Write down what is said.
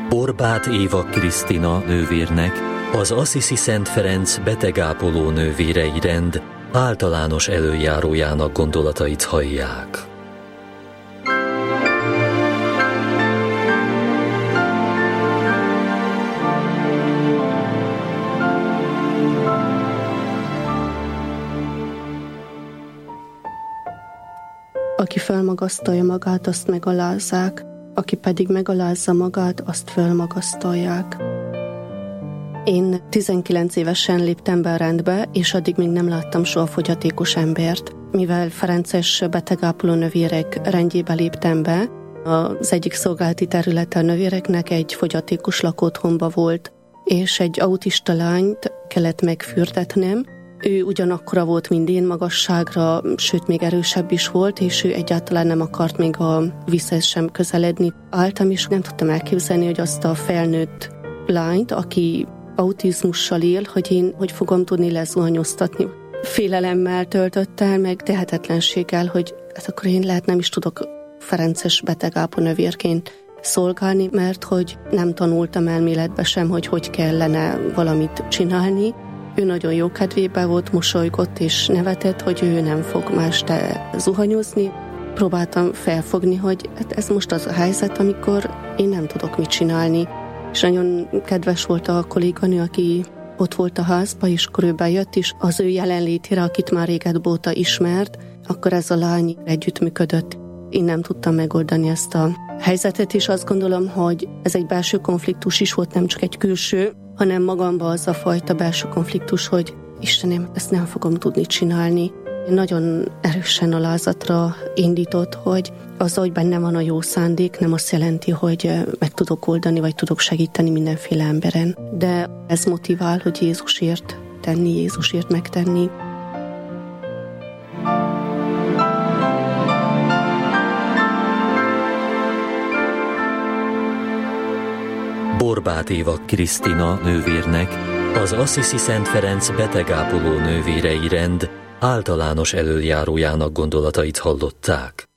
Borbáth Éva Krisztina nővérnek az Assisi Szent Ferenc betegápoló nővérei rend általános elöljárójának gondolatait hallják. Aki fölmagasztalja magát, azt megalázzák, aki pedig megalázza magát, azt fölmagasztalják. Én 19 évesen léptem be a rendbe, és addig még nem láttam soha fogyatékos embert. Mivel ferences betegápoló nővérek rendjébe léptem be, az egyik szolgálati területe a nővéreknek egy fogyatékos lakóotthonba volt, és egy autista lányt kellett megfürdetnem. Ő ugyanakkora volt, mint én magasságra, sőt még erősebb is volt, és ő egyáltalán nem akart még a vízhez sem közeledni. Álltam, és nem tudtam elképzelni, hogy azt a felnőtt lányt, aki autizmussal él, hogy én hogy fogom tudni lezuhanyoztatni. Félelemmel töltött el, meg tehetetlenséggel, hogy hát akkor én lehet nem is tudok ferences betegápolónővérként szolgálni, mert hogy nem tanultam elméletbe sem, hogy kellene valamit csinálni. Ő nagyon jó kedvében volt, mosolygott és nevetett, hogy ő nem fog ma este zuhanyozni. Próbáltam felfogni, hogy hát ez most az a helyzet, amikor én nem tudok mit csinálni. És nagyon kedves volt a kolléganő, aki ott volt a házba, és akkor ő bejött is az ő jelenlétére, akit már régebb óta ismert, akkor ez a lány együttműködött. Én nem tudtam megoldani ezt a helyzetet, és azt gondolom, hogy ez egy belső konfliktus is volt, nem csak egy külső, hanem magamban az a fajta belső konfliktus, hogy Istenem, ezt nem fogom tudni csinálni. Nagyon erősen alázatra indított, hogy az, hogy bennem van a jó szándék, nem azt jelenti, hogy meg tudok oldani, vagy tudok segíteni mindenféle emberen. De ez motivál, hogy Jézusért tenni, Jézusért megtenni. Borbáth Éva Krisztina nővérnek az Assisi Szent Ferenc betegápoló nővérei rend általános elöljárójának gondolatait hallották.